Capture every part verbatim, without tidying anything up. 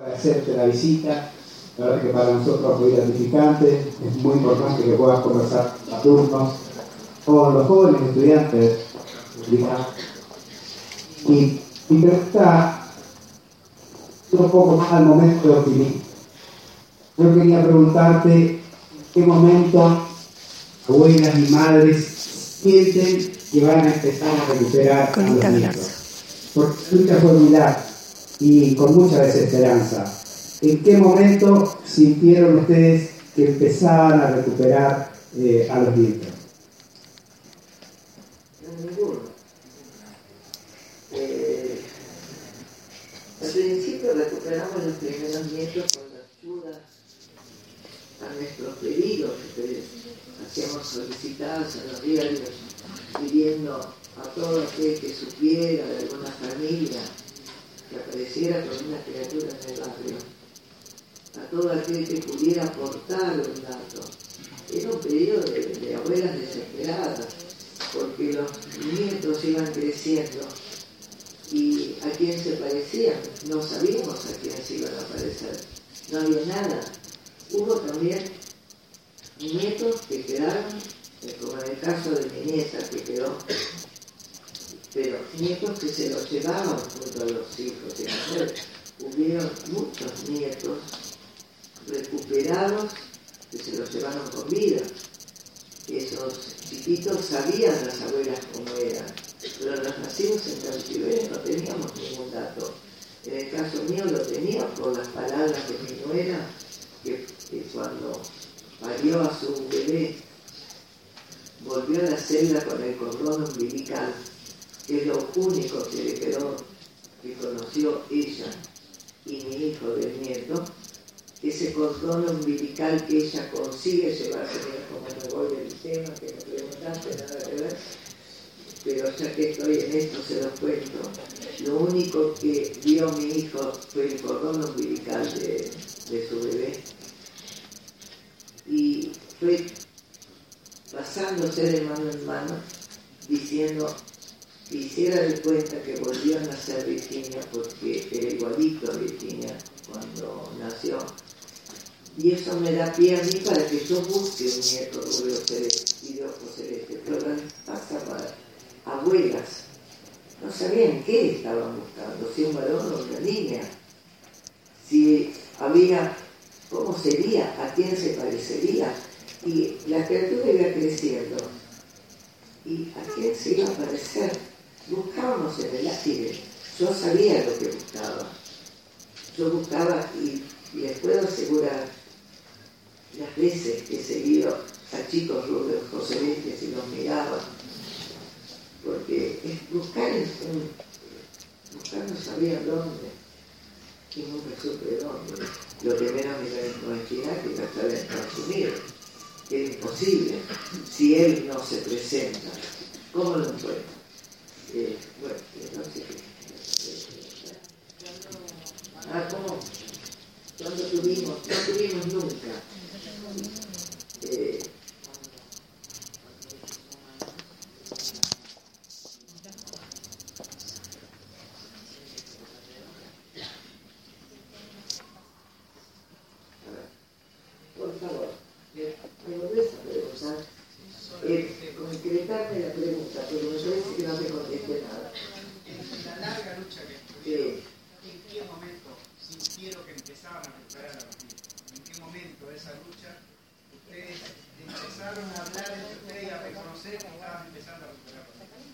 Agradecerte la visita, la verdad que para nosotros fue gratificante, es muy importante que puedas conversar con alumnos, con los jóvenes estudiantes, y mi pregunta es un poco más al momento de optimismo. Yo quería preguntarte en qué momento abuelas y madres sienten que van a empezar a recuperar a los nietos. Porque la lucha fue muy larga y con mucha desesperanza. ¿En qué momento sintieron ustedes que empezaban a recuperar eh, a los nietos? En ninguno. Eh, al principio recuperamos los primeros nietos con la ayuda a nuestros pedidos que hacíamos solicitados en los diarios, pidiendo a todo aquel que supiera de alguna familia que apareciera con una criatura en el barrio, a todo aquel que pudiera aportar un dato. Era un pedido de, de abuelas desesperadas, porque los nietos iban creciendo y a quién se parecían, no sabíamos a quién se iban a parecer, no había nada. Hubo también nietos que quedaron, como en el caso de mi nieta que quedó, pero nietos que se los llevaban junto a los hijos. Entonces, hubieron muchos nietos recuperados que se los llevaron con vida. Esos chiquitos sabían las abuelas cómo eran, pero los nacidos en cautiverio no teníamos ningún dato. En el caso mío lo tenía por las palabras de mi nuera, que, que cuando parió a su bebé volvió a la celda con el cordón umbilical, que es lo único que le quedó, que conoció ella y mi hijo del nieto. Ese cordón umbilical que ella consigue llevarse, mira cómo me voy del tema, que me preguntaste, nada que ver, pero ya que estoy en esto se los cuento. Lo único que vio mi hijo fue el cordón umbilical de, de su bebé, y fue pasándose de mano en mano, diciendo que hiciera de cuenta que volvió a nacer Virginia, porque era igualito a Virginia cuando nació. Y eso me da pie a mí para que yo busque un nieto rubio celeste y de ojos celestes. Pero las pasaban abuelas, no sabían qué estaban buscando, si un varón o una niña, si había, cómo sería, a quién se parecería. Y la criatura iba creciendo. ¿Y a quién se iba a parecer? Buscábamos en el aire. Yo sabía lo que buscaba. Yo buscaba y, y les puedo asegurar las veces que he seguido a chicos rubios celestes y los miraba, porque es buscar, en, buscar no sabía dónde, y nunca supe dónde. Lo que menos me imaginaba que iba a estar en Estados Unidos. Era imposible, si él no se presenta, ¿cómo lo encuentra? Eh, bueno, entonces, eh, ah, ¿cómo? ¿Cuándo tuvimos? No tuvimos nunca. Eh, por favor, me volvés a preguntar, eh, concretarme la pregunta, pero me parece que no te contesté nada. La larga lucha que Sí. ¿En qué momento sintieron que empezaban a recuperar a los niños? ¿En qué momento de esa lucha ustedes empezaron a hablar entre ustedes y a reconocer que estaban empezando a recuperar a los niños?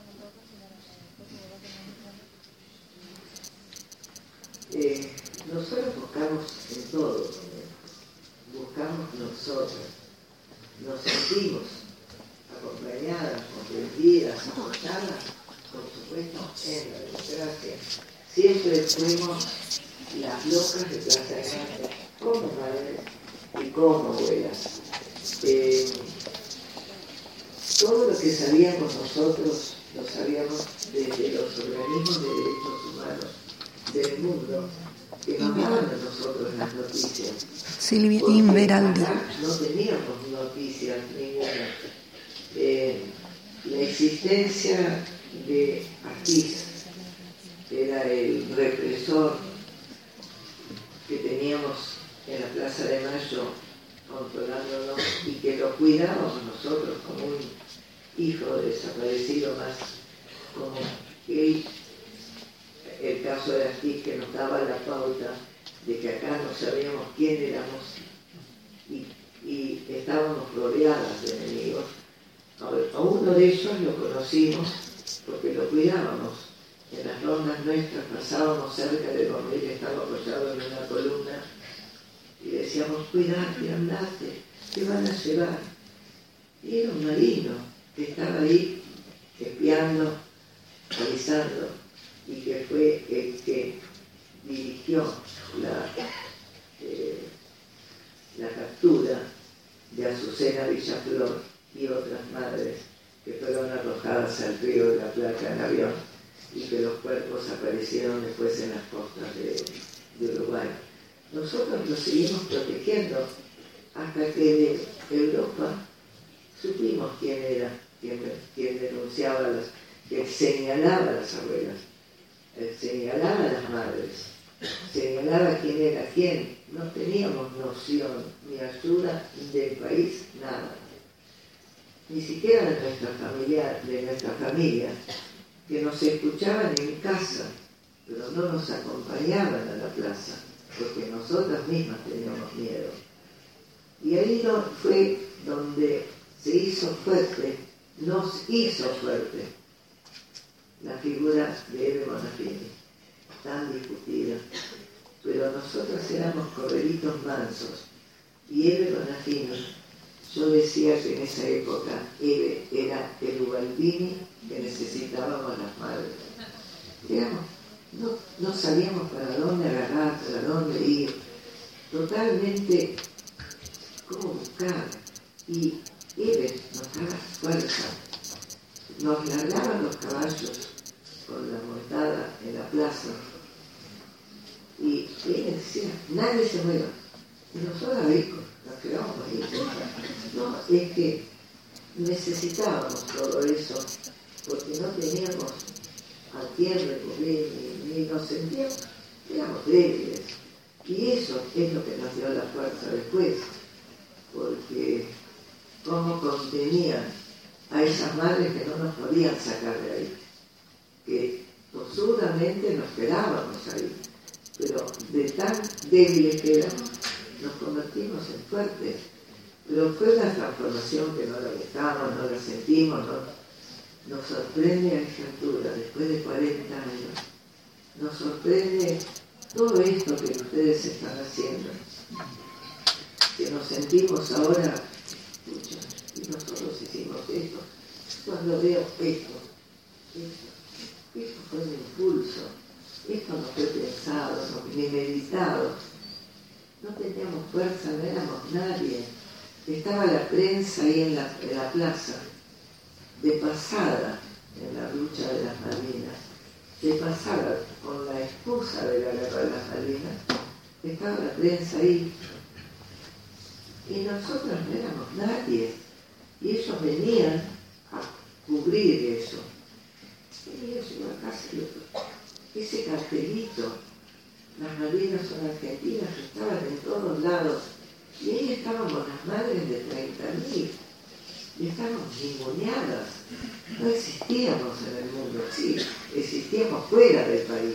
Eh, nosotros buscamos en todo, buscamos nosotros, nos sentimos acompañadas, comprendidas, apoyadas, por supuesto, en la democracia. Siempre fuimos las locas de Plaza Grande, como madres y como abuelas. Eh, todo lo que sabíamos nosotros, lo sabíamos desde los organismos de derechos humanos del mundo, que nos daban a nosotros las noticias. Silvia Inveraldi. No teníamos noticias ninguna. Eh, la existencia de Artiz, que era el represor teníamos en la Plaza de Mayo controlándonos y que lo cuidábamos nosotros como un hijo desaparecido más, como él, el caso de Asís, que nos daba la pauta de que acá no sabíamos quién éramos y, y estábamos rodeadas de enemigos. A uno de ellos lo conocimos porque lo cuidábamos. En las rondas nuestras pasábamos cerca de donde él estaba apoyado en una columna y decíamos, cuidate, andate, te van a llevar. Y era un marino que estaba ahí espiando, avisando, y que fue el que dirigió la, eh, la captura de Azucena Villaflor y otras madres que fueron arrojadas al río de la Plata en avión y que los cuerpos aparecieron después en las costas de, de Uruguay. Nosotros los seguimos protegiendo hasta que de Europa supimos quién era, quién, quién denunciaba, las, quién señalaba a las abuelas, señalaba a las madres, señalaba quién era quién. No teníamos noción ni ayuda del país, nada. Ni siquiera de nuestra familia, de nuestra familia, que nos escuchaban en casa, pero no nos acompañaban a la plaza, porque nosotras mismas teníamos miedo. Y ahí no, fue donde se hizo fuerte, nos hizo fuerte, la figura de Eve Bonafini, tan discutida. Pero nosotros éramos corderitos mansos, y Eve Bonafini, yo decía que en esa época Eve era el Ubaldini que necesitábamos las madres. Éramos, no, no sabíamos para dónde agarrar, para dónde ir, totalmente cómo buscar. Y Eve nos daba fuerza, nos largaban los caballos con la montada en la plaza. Y ella decía, nadie se mueva. Y nosotros ahí nos quedamos ahí. No, es que necesitábamos todo eso, porque no teníamos a quién recurrir, ni, ni nos sentíamos, éramos débiles. Y eso es lo que nos dio la fuerza después, porque cómo contenían a esas madres que no nos podían sacar de ahí, que tosudamente nos quedábamos ahí, pero de tan débiles que éramos, nos convertimos en fuertes. Pero fue una transformación que no la buscamos, no la sentimos, no, nos sorprende a esta altura, después de cuarenta años, nos sorprende todo esto que ustedes están haciendo, que nos sentimos ahora, escucha, y nosotros hicimos esto, cuando veo esto, esto, esto fue un impulso, esto no fue pensado, no, ni meditado, no teníamos fuerza, no éramos nadie. Estaba la prensa ahí en la, en la plaza, de pasada en la lucha de las Malvinas, de pasada con la excusa de la guerra de las Malvinas, estaba la prensa ahí. Y nosotros no éramos nadie. Y ellos venían a cubrir eso. Y yo llego a casa y ese cartelito, las Malvinas son argentinas, estaban en todos lados. Y ahí estábamos las madres de treinta mil, y estábamos ninguneadas, no existíamos en el mundo, sí, existíamos fuera del país.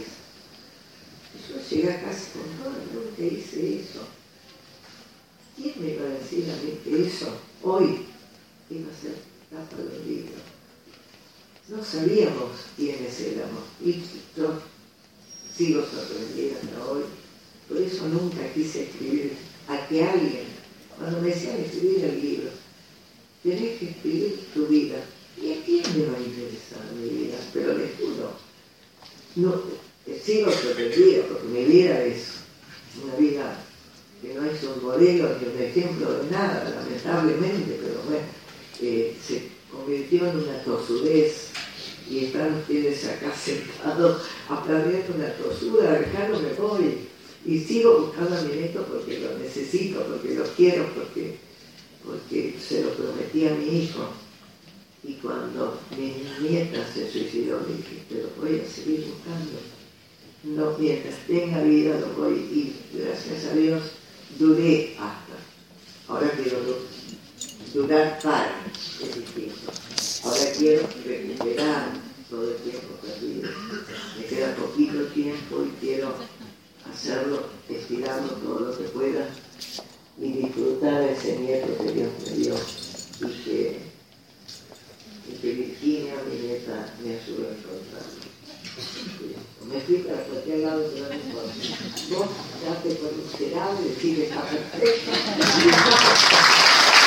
Y yo llegué a casa con todo el mundo que hice eso. ¿Quién me iba a decir a mí que eso hoy iba a ser tapa de un libro? No sabíamos quiénes éramos, y yo sigo sorprendida hasta hoy, por eso nunca quise escribir. A que alguien, cuando me decían escribir el libro, tenés que escribir tu vida. ¿Y a quién me va a interesar mi vida? Pero les juro, no, sigo sorprendida porque mi vida es una vida que no es un modelo ni un ejemplo de nada, lamentablemente, pero bueno, eh, se convirtió en una tosudez y están ustedes acá sentados aplaudiendo una tosura, acá no me voy. Y sigo buscando a mi nieto porque lo necesito, porque lo quiero, porque, porque se lo prometí a mi hijo. Y cuando mi nieta se suicidó, le dije, pero voy a seguir buscando. No, mientras tenga vida lo voy, y gracias a Dios, duré hasta. Ahora quiero durar para, es distinto. Ahora quiero recuperar todo el tiempo perdido. Me queda poquito tiempo y quiero hacerlo, estirarlo todo lo que pueda y disfrutar de ese nieto que Dios me dio y que, y que Virginia, mi nieta, me ayudó a encontrarlo. Me fui para cualquier lado, pero no importa. Vos date por un serado y decís que está perfecto.